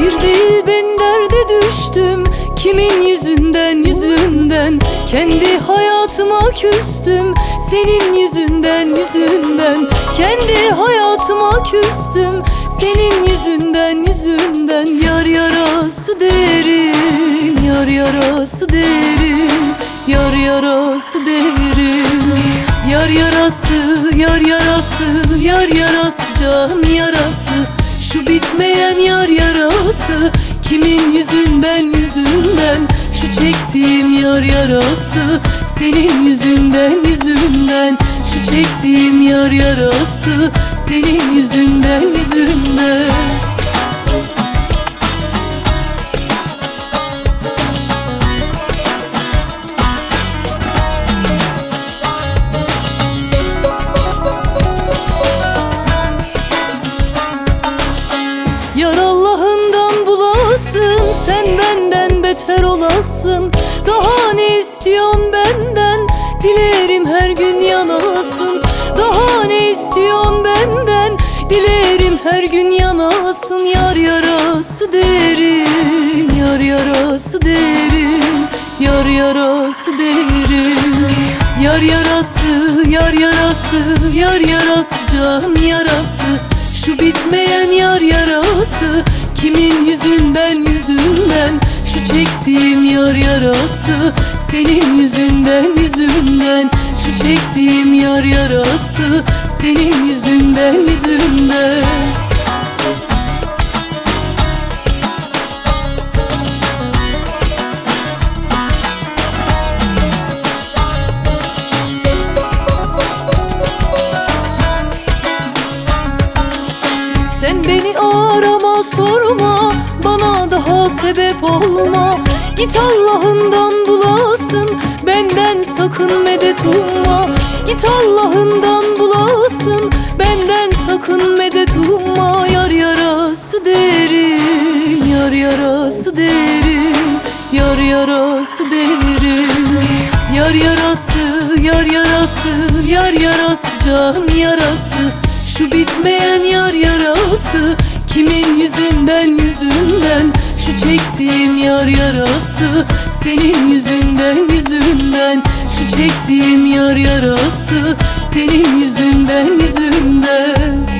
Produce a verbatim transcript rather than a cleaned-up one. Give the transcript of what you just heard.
Bir değil ben derde düştüm, kimin yüzünden yüzünden kendi hayatıma küstüm. Senin yüzünden yüzünden kendi hayatıma küstüm. Senin yüzünden yüzünden yar yarası derin, yar yarası derin, yar yarası derin. Yar yarası, yar yarası, yar yarası, can yarası, şu bitmeyen yar yarası. Kimin yüzünden yüzünden şu çektiğim yar yarası. Senin yüzünden yüzünden şu çektiğim yar yarası. Senin yüzünden yüzünden. Yar Allah'ından bulasın, sen benden beter olasın. Daha ne istiyorsun benden, dilerim her gün yanasın. Daha ne istiyorsun benden, dilerim her gün yanasın. Yar yarası derin, yar yarası derin, yar yarası derin. Yar yarası, yar yarası, yar yarası, can yarası, şu bitmeyen yar yarası. Kimin yüzünden yüzünden şu çektiğim yar yarası. Senin yüzünden yüzünden şu çektiğim yar yarası. Senin yüzünden yüzünden. Sen beni arama sorma, bana daha sebep olma. Git Allah'ından bulasın, benden sakın medet umma. Git Allah'ından bulasın, benden sakın medet umma. Yar yarası derin, yar yarası derin, yar yarası derin. Yar yarası, yar yarası, yar yarası, can yarası, şu bitmeyen yar yarası. Kimin yüzünden yüzünden şu çektiğim yar yarası. Senin yüzünden yüzünden şu çektiğim yar yarası. Senin yüzünden yüzünden.